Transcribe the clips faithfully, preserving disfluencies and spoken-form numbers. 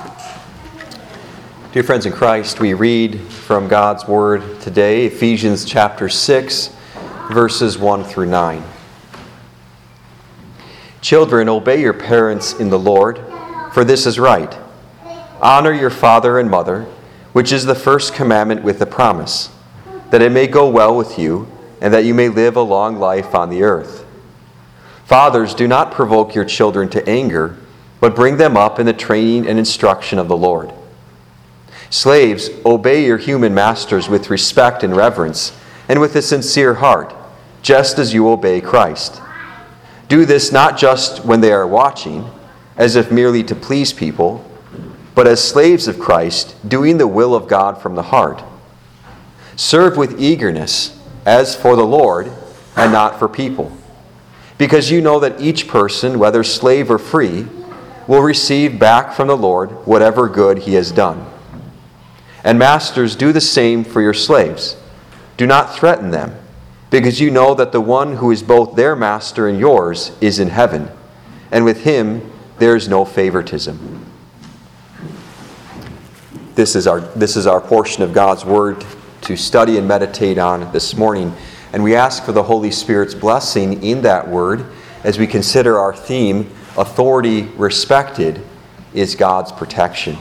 Dear friends in Christ, we read from God's Word today, Ephesians chapter six, verses one through nine. Children, obey your parents in the Lord, for this is right. Honor your father and mother, which is the first commandment with a promise, that it may go well with you, and that you may live a long life on the earth. Fathers, do not provoke your children to anger, but bring them up in the training and instruction of the Lord. Slaves, obey your human masters with respect and reverence, and with a sincere heart, just as you obey Christ. Do this not just when they are watching, as if merely to please people, but as slaves of Christ, doing the will of God from the heart. Serve with eagerness, as for the Lord, and not for people, because you know that each person, whether slave or free, will receive back from the Lord whatever good he has done. And masters, do the same for your slaves. Do not threaten them, because you know that the one who is both their master and yours is in heaven, and with him there is no favoritism. This is our, this is our portion of God's Word to study and meditate on this morning, and we ask for the Holy Spirit's blessing in that Word as we consider our theme, Authority Respected is God's Protection.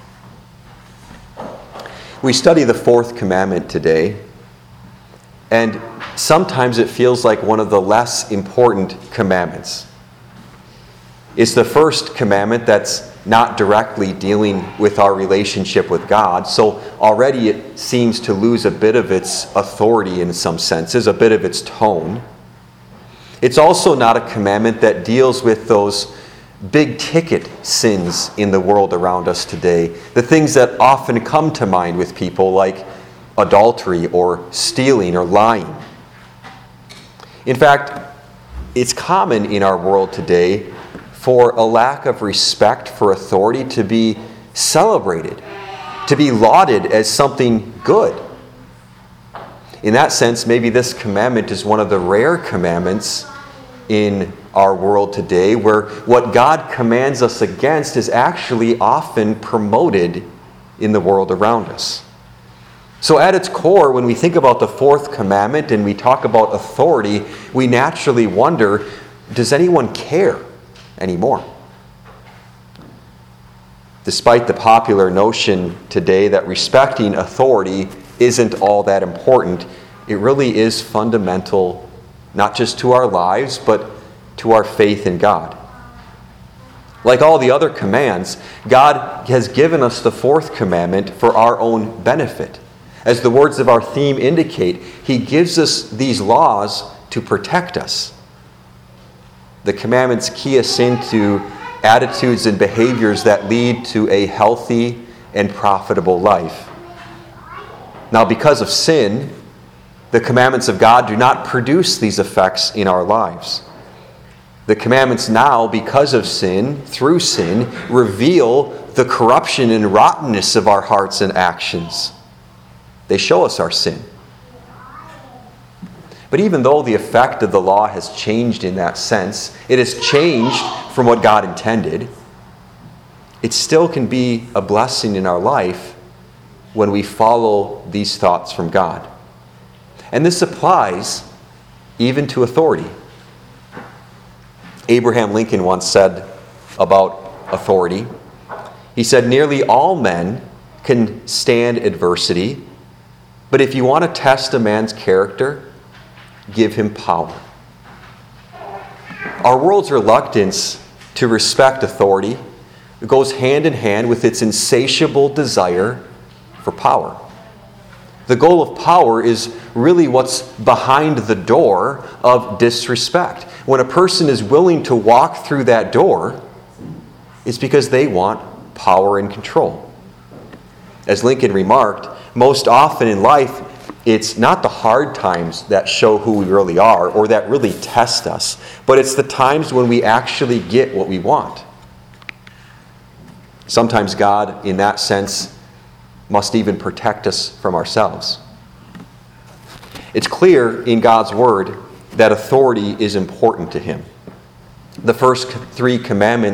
We study the fourth commandment today, and sometimes it feels like one of the less important commandments. It's the first commandment that's not directly dealing with our relationship with God, so already it seems to lose a bit of its authority in some senses, a bit of its tone. It's also not a commandment that deals with those big ticket sins in the world around us today, the things that often come to mind with people like adultery or stealing or lying. In fact, it's common in our world today for a lack of respect for authority to be celebrated, to be lauded as something good. In that sense, maybe this commandment is one of the rare commandments in our world today where what God commands us against is actually often promoted in the world around us. So at its core, when we think about the fourth commandment and we talk about authority, we naturally wonder, does anyone care anymore? Despite the popular notion today that respecting authority isn't all that important, it really is fundamental, not just to our lives, but to our faith in God. Like all the other commands, God has given us the fourth commandment for our own benefit. As the words of our theme indicate, He gives us these laws to protect us. The commandments key us into attitudes and behaviors that lead to a healthy and profitable life. Now, because of sin, the commandments of God do not produce these effects in our lives. The commandments now, because of sin, through sin, reveal the corruption and rottenness of our hearts and actions. They show us our sin. But even though the effect of the law has changed in that sense, it has changed from what God intended, it still can be a blessing in our life when we follow these thoughts from God. And this applies even to authority. Abraham Lincoln once said about authority, he said, "Nearly all men can stand adversity, but if you want to test a man's character, give him power." Our world's reluctance to respect authority goes hand in hand with its insatiable desire for power. The goal of power is really what's behind the door of disrespect. When a person is willing to walk through that door, it's because they want power and control. As Lincoln remarked, most often in life, it's not the hard times that show who we really are or that really test us, but it's the times when we actually get what we want. Sometimes God, in that sense, must even protect us from ourselves. It's clear in God's Word that authority is important to Him. The first three commandments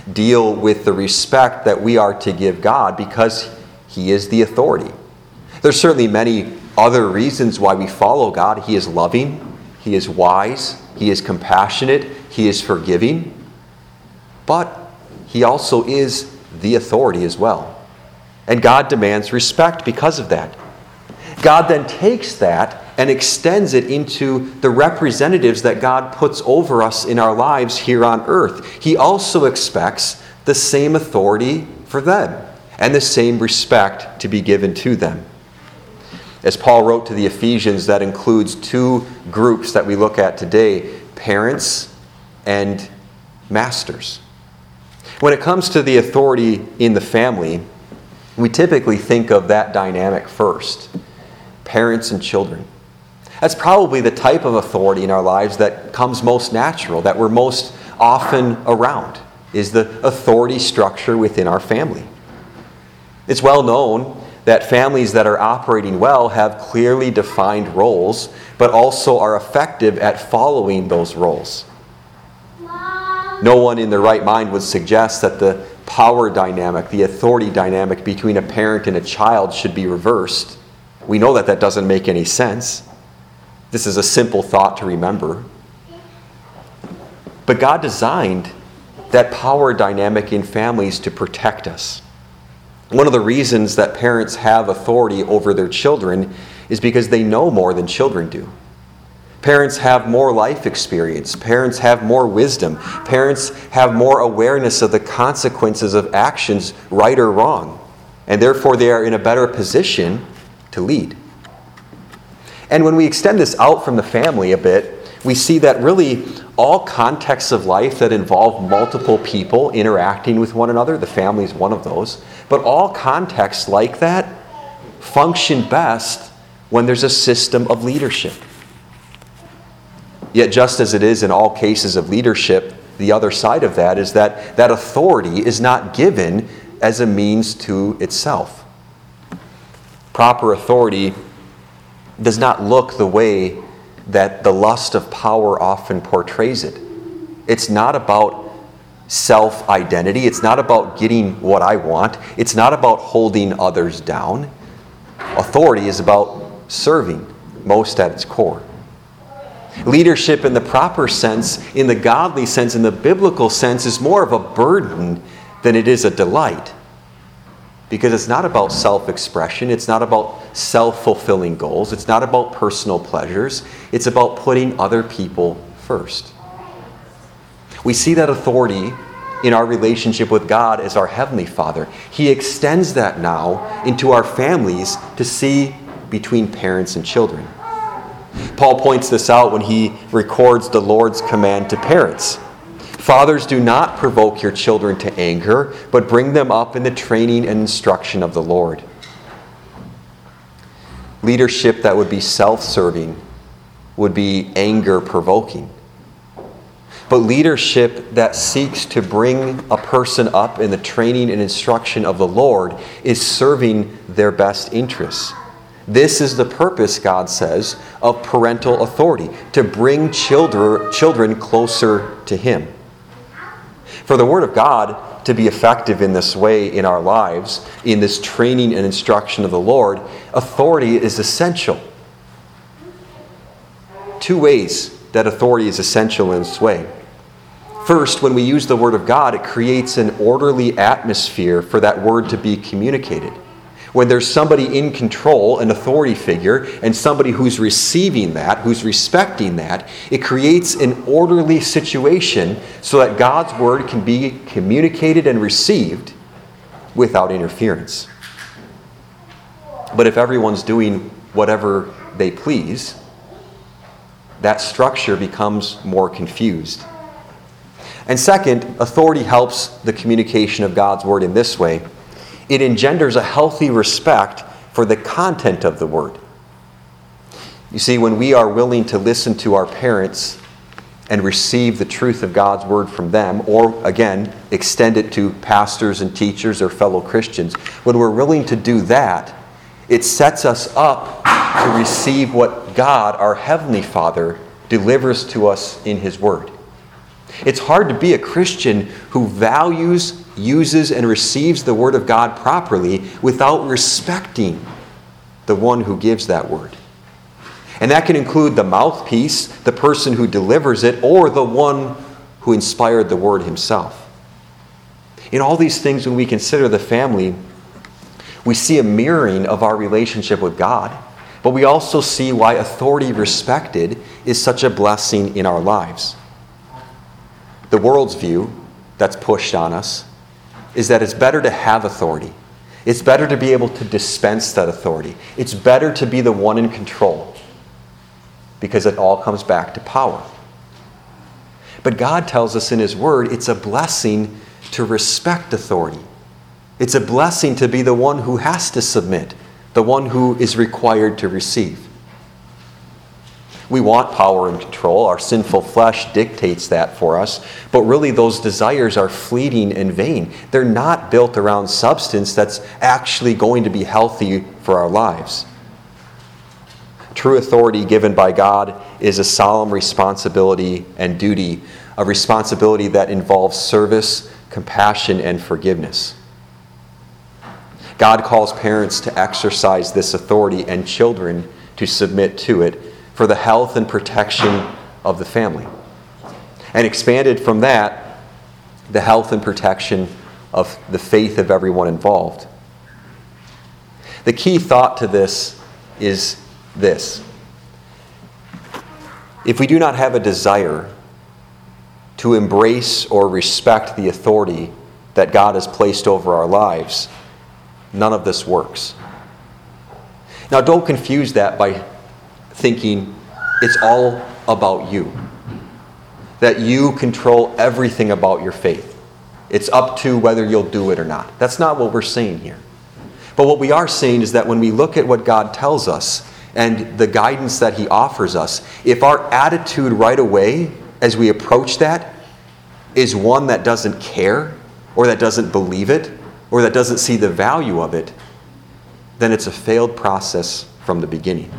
deal with the respect that we are to give God because He is the authority. There's certainly many other reasons why we follow God. He is loving, He is wise, He is compassionate, He is forgiving. But He also is the authority as well. And God demands respect because of that. God then takes that and extends it into the representatives that God puts over us in our lives here on earth. He also expects the same authority for them and the same respect to be given to them. As Paul wrote to the Ephesians, that includes two groups that we look at today, parents and masters. When it comes to the authority in the family, we typically think of that dynamic first, parents and children. That's probably the type of authority in our lives that comes most natural, that we're most often around, is the authority structure within our family. It's well known that families that are operating well have clearly defined roles, but also are effective at following those roles. No one in their right mind would suggest that the power dynamic, the authority dynamic between a parent and a child should be reversed. We know that that doesn't make any sense. This is a simple thought to remember. But God designed that power dynamic in families to protect us. One of the reasons that parents have authority over their children is because they know more than children do. Parents have more life experience. Parents have more wisdom. Parents have more awareness of the consequences of actions, right or wrong. And therefore they are in a better position to lead. And when we extend this out from the family a bit, we see that really all contexts of life that involve multiple people interacting with one another, the family is one of those, but all contexts like that function best when there's a system of leadership. Yet just as it is in all cases of leadership, the other side of that is that that authority is not given as a means to itself. Proper authority does not look the way that the lust of power often portrays it. It's not about self-identity. It's not about getting what I want. It's not about holding others down. Authority is about serving, most at its core. Leadership in the proper sense, in the godly sense, in the biblical sense, is more of a burden than it is a delight. Because it's not about self-expression. It's not about self-fulfilling goals. It's not about personal pleasures. It's about putting other people first. We see that authority in our relationship with God as our Heavenly Father. He extends that now into our families to see between parents and children. Paul points this out when he records the Lord's command to parents. Fathers, do not provoke your children to anger, but bring them up in the training and instruction of the Lord. Leadership that would be self-serving would be anger-provoking. But leadership that seeks to bring a person up in the training and instruction of the Lord is serving their best interests. This is the purpose, God says, of parental authority, to bring children, children closer to Him. For the Word of God to be effective in this way in our lives, in this training and instruction of the Lord, authority is essential. Two ways that authority is essential in this way. First, when we use the Word of God, it creates an orderly atmosphere for that Word to be communicated. When there's somebody in control, an authority figure, and somebody who's receiving that, who's respecting that, it creates an orderly situation so that God's Word can be communicated and received without interference. But if everyone's doing whatever they please, that structure becomes more confused. And second, authority helps the communication of God's Word in this way. It engenders a healthy respect for the content of the Word. You see, when we are willing to listen to our parents and receive the truth of God's Word from them, or again, extend it to pastors and teachers or fellow Christians, when we're willing to do that, it sets us up to receive what God, our Heavenly Father, delivers to us in His Word. It's hard to be a Christian who values, uses, and receives the Word of God properly without respecting the one who gives that Word. And that can include the mouthpiece, the person who delivers it, or the one who inspired the Word himself. In all these things, when we consider the family, we see a mirroring of our relationship with God, but we also see why authority respected is such a blessing in our lives. The world's view that's pushed on us is that it's better to have authority. It's better to be able to dispense that authority. It's better to be the one in control, because it all comes back to power. But God tells us in His Word it's a blessing to respect authority. It's a blessing to be the one who has to submit, the one who is required to receive. We want power and control. Our sinful flesh dictates that for us. But really, those desires are fleeting and vain. They're not built around substance that's actually going to be healthy for our lives. True authority given by God is a solemn responsibility and duty, a responsibility that involves service, compassion, and forgiveness. God calls parents to exercise this authority and children to submit to it for the health and protection of the family. And expanded from that, the health and protection of the faith of everyone involved. The key thought to this is this. If we do not have a desire to embrace or respect the authority that God has placed over our lives, none of this works. Now, don't confuse that by thinking it's all about you, that you control everything about your faith. It's up to whether you'll do it or not. That's not what we're saying here. But what we are saying is that when we look at what God tells us and the guidance that He offers us, if our attitude right away as we approach that is one that doesn't care or that doesn't believe it or that doesn't see the value of it, then it's a failed process from the beginning.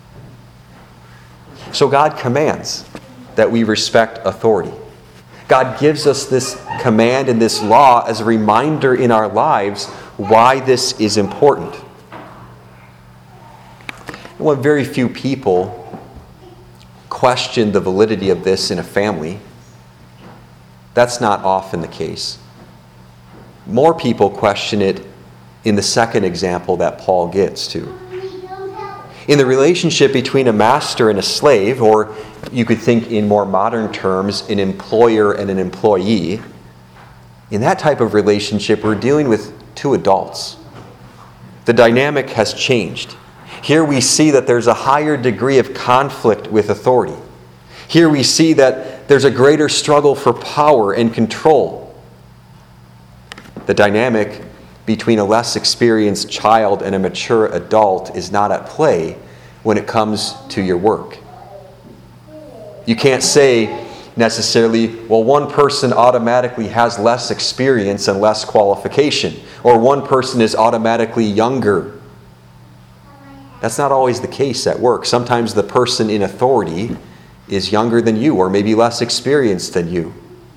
So God commands that we respect authority. God gives us this command and this law as a reminder in our lives why this is important. When very few people question the validity of this in a family, that's not often the case. More people question it in the second example that Paul gets to. In the relationship between a master and a slave, or you could think in more modern terms, an employer and an employee, in that type of relationship, we're dealing with two adults. The dynamic has changed. Here we see that there's a higher degree of conflict with authority. Here we see that there's a greater struggle for power and control. The dynamic between a less experienced child and a mature adult is not at play when it comes to your work. You can't say necessarily, well, one person automatically has less experience and less qualification, or one person is automatically younger. That's not always the case at work. Sometimes the person in authority is younger than you, or maybe less experienced than you.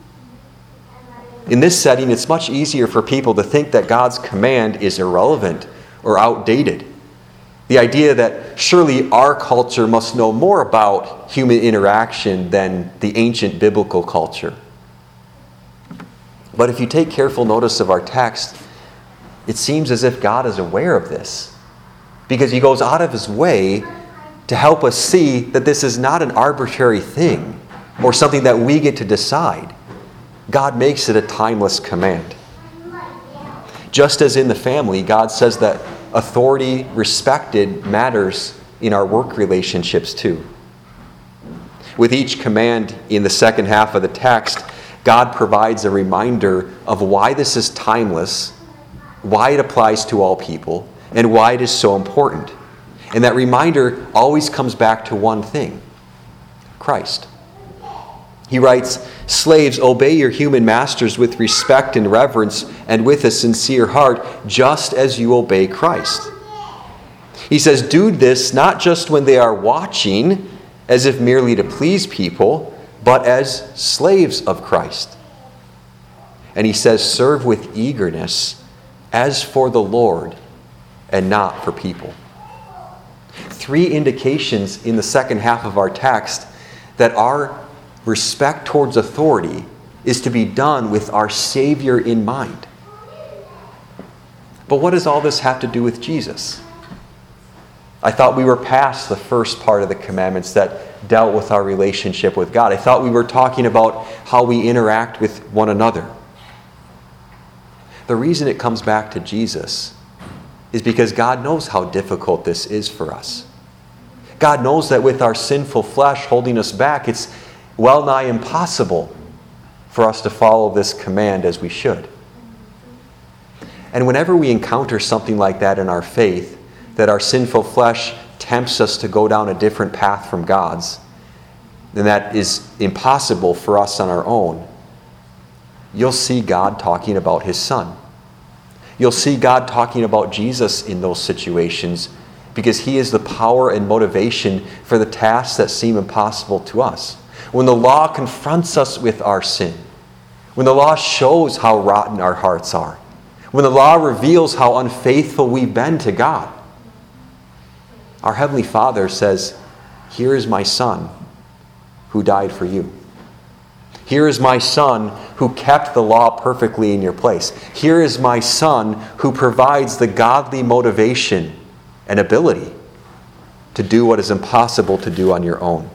In this setting, it's much easier for people to think that God's command is irrelevant or outdated. The idea that surely our culture must know more about human interaction than the ancient biblical culture. But if you take careful notice of our text, it seems as if God is aware of this, because He goes out of His way to help us see that this is not an arbitrary thing or something that we get to decide. God makes it a timeless command. Just as in the family, God says that authority respected matters in our work relationships too. With each command in the second half of the text, God provides a reminder of why this is timeless, why it applies to all people, and why it is so important. And that reminder always comes back to one thing: Christ. He writes, "Slaves, obey your human masters with respect and reverence and with a sincere heart, just as you obey Christ." He says, do this not just when they are watching, as if merely to please people, but as slaves of Christ. And he says, serve with eagerness as for the Lord and not for people. Three indications in the second half of our text that our respect towards authority is to be done with our Savior in mind. But what does all this have to do with Jesus? I thought we were past the first part of the commandments that dealt with our relationship with God. I thought we were talking about how we interact with one another. The reason it comes back to Jesus is because God knows how difficult this is for us. God knows that with our sinful flesh holding us back, it's well nigh impossible for us to follow this command as we should. And whenever we encounter something like that in our faith, that our sinful flesh tempts us to go down a different path from God's, then that is impossible for us on our own, you'll see God talking about His Son. You'll see God talking about Jesus in those situations because He is the power and motivation for the tasks that seem impossible to us. When the law confronts us with our sin, when the law shows how rotten our hearts are, when the law reveals how unfaithful we've been to God, our Heavenly Father says, here is my Son who died for you. Here is my Son who kept the law perfectly in your place. Here is my Son who provides the godly motivation and ability to do what is impossible to do on your own.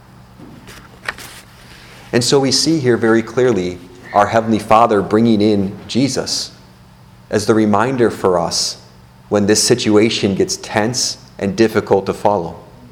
And so we see here very clearly our Heavenly Father bringing in Jesus as the reminder for us when this situation gets tense and difficult to follow.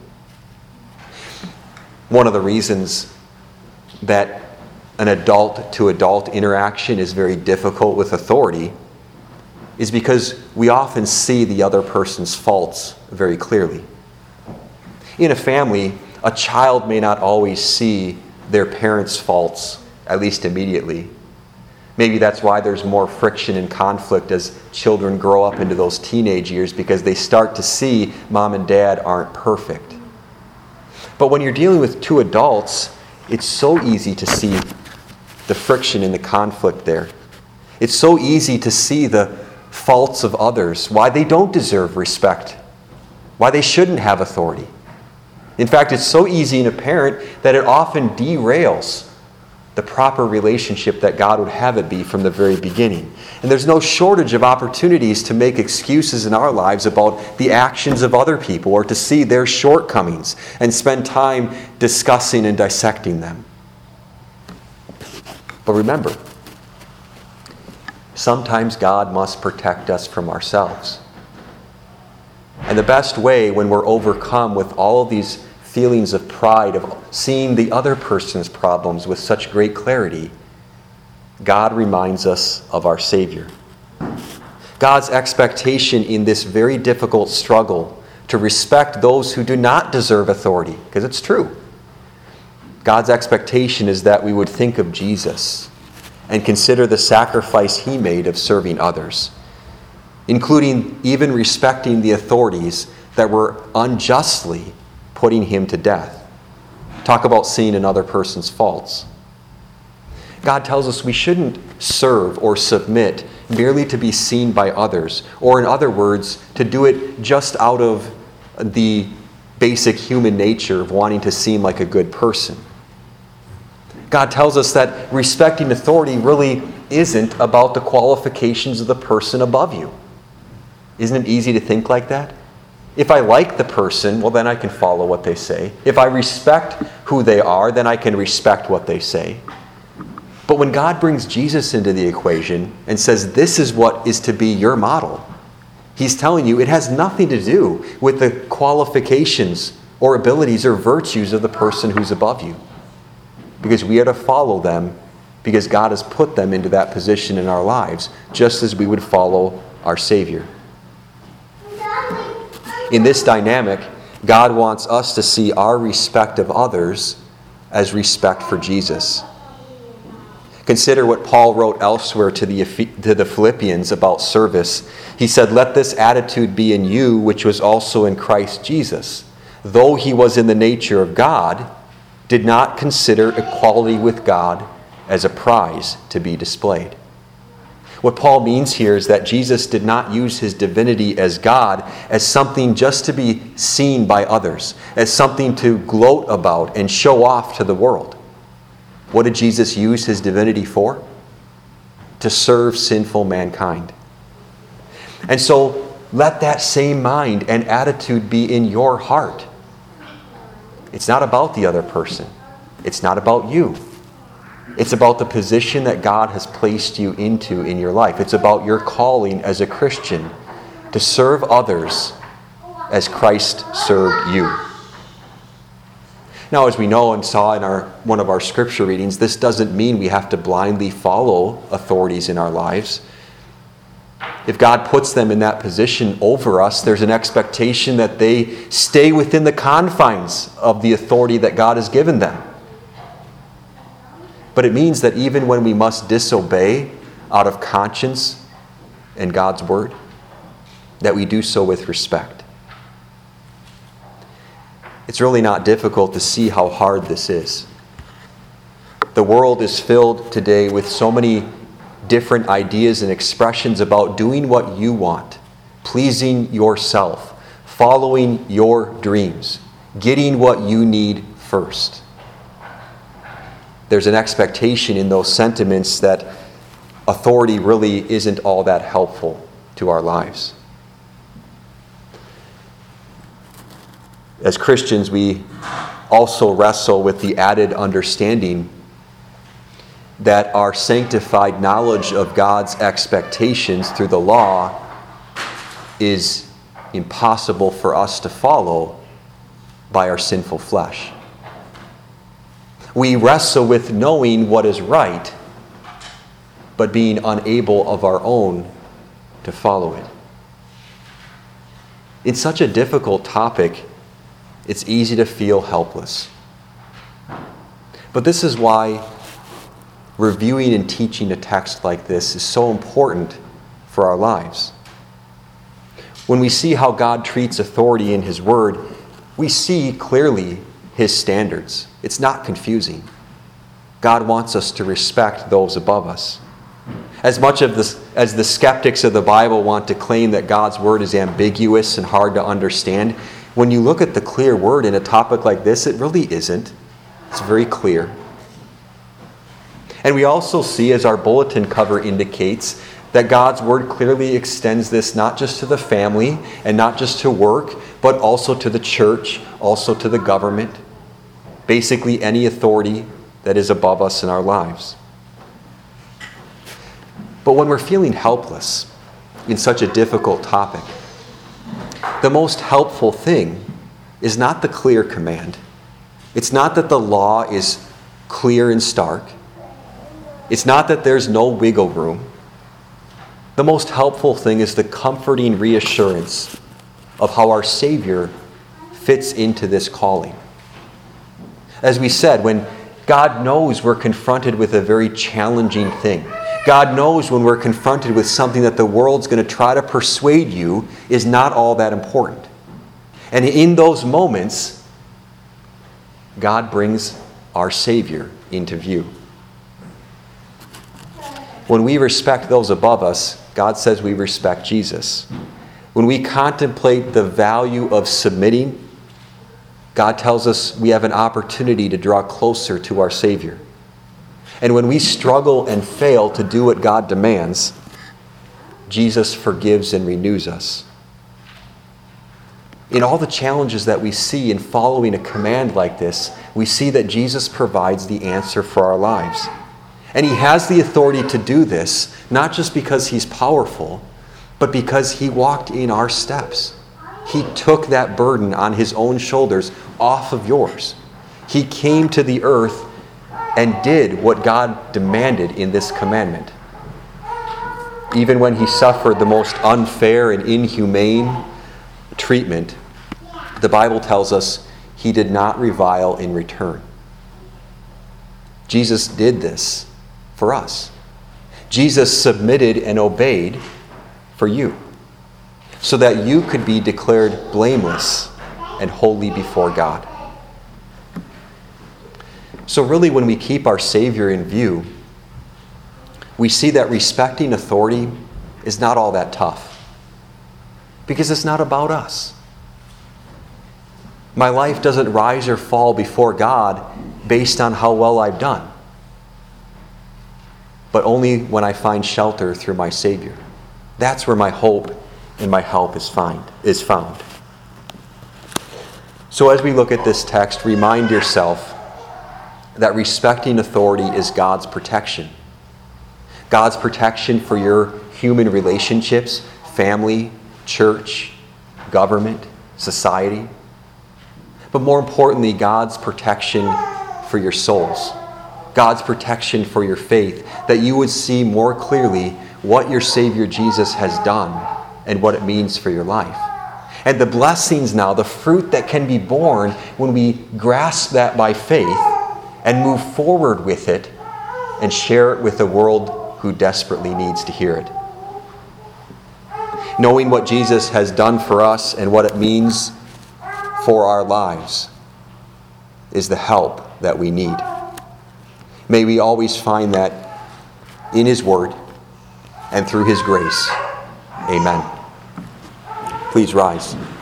One of the reasons that an adult-to-adult interaction is very difficult with authority is because we often see the other person's faults very clearly. In a family, a child may not always see their parents' faults, at least immediately. Maybe that's why there's more friction and conflict as children grow up into those teenage years, because they start to see mom and dad aren't perfect. But when you're dealing with two adults, it's so easy to see the friction and the conflict there. It's so easy to see the faults of others, why they don't deserve respect, why they shouldn't have authority. In fact, it's so easy in a parent that it often derails the proper relationship that God would have it be from the very beginning. And there's no shortage of opportunities to make excuses in our lives about the actions of other people or to see their shortcomings and spend time discussing and dissecting them. But remember, sometimes God must protect us from ourselves. And the best way when we're overcome with all of these feelings of pride, of seeing the other person's problems with such great clarity, God reminds us of our Savior. God's expectation in this very difficult struggle to respect those who do not deserve authority, because it's true. God's expectation is that we would think of Jesus and consider the sacrifice He made of serving others, including even respecting the authorities that were unjustly putting Him to death. Talk about seeing another person's faults. God tells us we shouldn't serve or submit merely to be seen by others, or in other words, to do it just out of the basic human nature of wanting to seem like a good person. God tells us that respecting authority really isn't about the qualifications of the person above you. Isn't it easy to think like that? If I like the person, well, then I can follow what they say. If I respect who they are, then I can respect what they say. But when God brings Jesus into the equation and says, this is what is to be your model, He's telling you it has nothing to do with the qualifications or abilities or virtues of the person who's above you. Because we are to follow them because God has put them into that position in our lives, just as we would follow our Savior. In this dynamic, God wants us to see our respect of others as respect for Jesus. Consider what Paul wrote elsewhere to the, to the Philippians about service. He said, let this attitude be in you, which was also in Christ Jesus. Though He was in the nature of God, did not consider equality with God as a prize to be displayed. What Paul means here is that Jesus did not use his divinity as God as something just to be seen by others, as something to gloat about and show off to the world. What did Jesus use his divinity for? To serve sinful mankind. And so let that same mind and attitude be in your heart. It's not about the other person. It's not about you. It's about the position that God has placed you into in your life. It's about your calling as a Christian to serve others as Christ served you. Now, as we know and saw in our one of our scripture readings, this doesn't mean we have to blindly follow authorities in our lives. If God puts them in that position over us, there's an expectation that they stay within the confines of the authority that God has given them. But it means that even when we must disobey out of conscience and God's word, that we do so with respect. It's really not difficult to see how hard this is. The world is filled today with so many different ideas and expressions about doing what you want, pleasing yourself, following your dreams, getting what you need first. There's an expectation in those sentiments that authority really isn't all that helpful to our lives. As Christians, we also wrestle with the added understanding that our sanctified knowledge of God's expectations through the law is impossible for us to follow by our sinful flesh. We wrestle with knowing what is right, but being unable of our own to follow it. It's such a difficult topic, it's easy to feel helpless. But this is why reviewing and teaching a text like this is so important for our lives. When we see how God treats authority in His Word, we see clearly His standards. It's not confusing. God wants us to respect those above us. As much of this, as the skeptics of the Bible want to claim that God's Word is ambiguous and hard to understand, when you look at the clear Word in a topic like this, it really isn't. It's very clear. And we also see, as our bulletin cover indicates, that God's Word clearly extends this not just to the family and not just to work, but also to the church, also to the government, basically any authority that is above us in our lives. But when we're feeling helpless in such a difficult topic, the most helpful thing is not the clear command. It's not that the law is clear and stark. It's not that there's no wiggle room. The most helpful thing is the comforting reassurance of how our Savior fits into this calling. As we said, when God knows we're confronted with a very challenging thing, God knows when we're confronted with something that the world's going to try to persuade you is not all that important. And in those moments, God brings our Savior into view. When we respect those above us, God says we respect Jesus. When we contemplate the value of submitting, God tells us we have an opportunity to draw closer to our Savior. And when we struggle and fail to do what God demands, Jesus forgives and renews us. In all the challenges that we see in following a command like this, we see that Jesus provides the answer for our lives. And He has the authority to do this, not just because He's powerful, but because He walked in our steps. He took that burden on His own shoulders off of yours. He came to the earth and did what God demanded in this commandment. Even when He suffered the most unfair and inhumane treatment, the Bible tells us He did not revile in return. Jesus did this for us. Jesus submitted and obeyed for you, so that you could be declared blameless and holy before God. So really, when we keep our Savior in view, we see that respecting authority is not all that tough, because it's not about us. My life doesn't rise or fall before God based on how well I've done, but only when I find shelter through my Savior. That's where my hope and my help is find, is found. So as we look at this text, remind yourself that respecting authority is God's protection. God's protection for your human relationships, family, church, government, society. But more importantly, God's protection for your souls. God's protection for your faith, that you would see more clearly what your Savior Jesus has done and what it means for your life. And the blessings now, the fruit that can be born when we grasp that by faith and move forward with it and share it with a world who desperately needs to hear it. Knowing what Jesus has done for us and what it means for our lives is the help that we need. May we always find that in His Word and through His grace. Amen. Please rise.